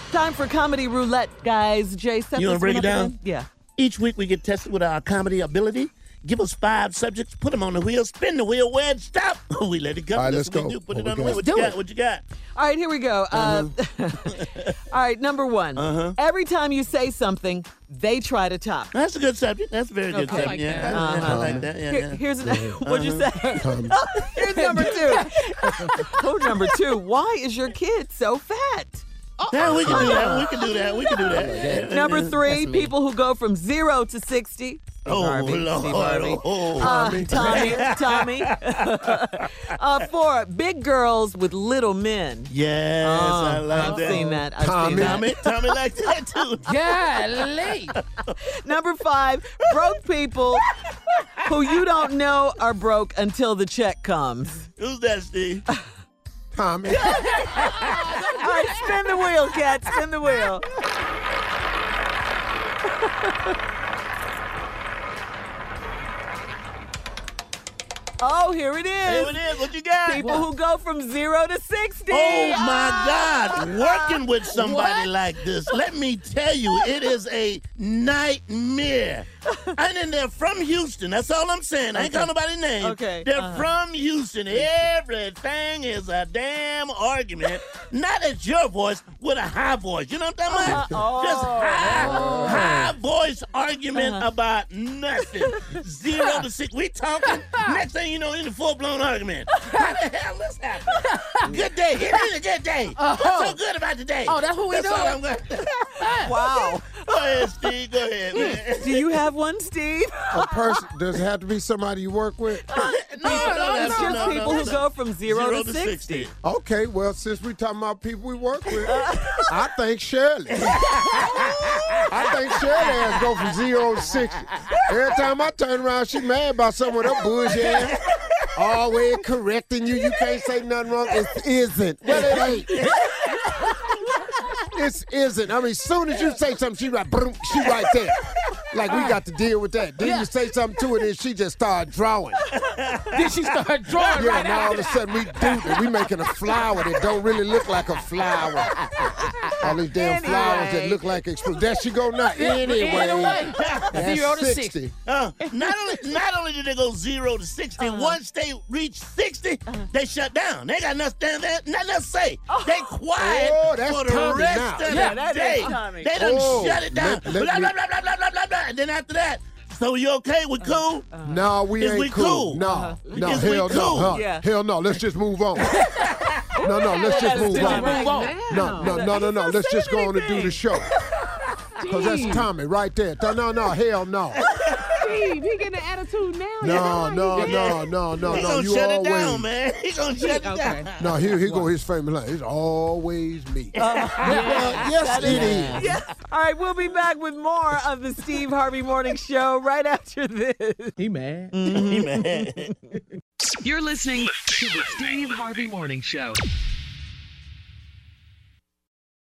Time for Comedy Roulette, guys. Jay, set You this want to break one it up down? again? Yeah. Each week we get tested with our comedy ability. Give us 5 subjects, put them on the wheel, spin the wheel, where it stop. We let it go. All right, That's let's what we go. do. Put What it on we the wheel. got? What you got? What you got? All right, here we go. All right, number one. Every time you say something, they try to top. That's a good subject. That's a very good Okay. subject. I like Yeah. that. I like that. Yeah, yeah. Here's what'd you say? Here's number 2. Code number 2. Why is your kid so fat? Yeah, we can do that. We can do that. We can do that. Number 3, That's me. people who go from 0 to 60. Oh, Harvey, Lord. Steve Harvey. Oh. Tommy. 4, big girls with little men. Yes, I like I've that. seen that. I've seen that. Tommy likes that too. Golly. Number 5, broke people who you don't know are broke until the check comes. Who's that, Steve? Tommy. All right, spin the wheel, Cat. Spin the wheel. Oh, here it Here is. it is. What you got? People who go from 0 to 60. Oh, my God. Working with somebody like this, let me tell you, it is a nightmare. And they're from Houston. That's all I'm saying. I ain't calling nobody's name. Okay. They're from Houston. Everything is a damn argument. Not at your voice, with a high voice. You know what I'm talking about? Just high voice argument about nothing. 0 to 6. We talking. Next thing you know, in a full-blown argument. How the hell this happened? Good day. It is a good day. What's so good about today? Oh, that's what we That's all I'm doing? going Wow. Go ahead, Steve. Go ahead, man. Do you have one, Steve? A person, does it have to be somebody you work with? It's just people who go from 0 to 60. Okay, well, since we talking about people we work with, I think Shirley. I think Shirley has to go from 0 to 60. Every time I turn around, she mad about some of them bullshit. Always correcting you. You can't say nothing wrong. It isn't. Well, it ain't. It isn't. I mean, soon as you say something, she right, boom, she right there. Like, we got to deal with that. Then you say something to her, and she just start drawing. Then she started drawing Yeah, right now all of after a sudden we do that. We making a flower that don't really look like a flower. All these damn flowers that look like explosions. There she go now. Anyway, that's 0 to 60. Not only did they go 0 to 60, once they reach 60, they shut down. They got nothing to say. They quiet Oh, that's for the Tommy rest now. of Yeah, the that day. is Tommy. They done Oh, shut it down. let Blah, me- blah, blah, blah, blah, blah, blah, blah. And then after that, so you okay? We cool? no, we Is ain't we cool. cool? No, no, Is we hell cool? no. Huh? Yeah. Hell no. Let's just move on. No, let's just move on. Move on. No. Let's just go on and do the show. Because that's Tommy right there. No, hell no. Steve, he getting an attitude now. No. He You gonna shut it down, always. man. He gonna shut it Okay. down. No, here go his famous line. It's always me. Well, yes, it is. Yeah. All right, we'll be back with more of the Steve Harvey Morning Show right after this. He mad. He mad. You're listening to the Steve Harvey Morning Show.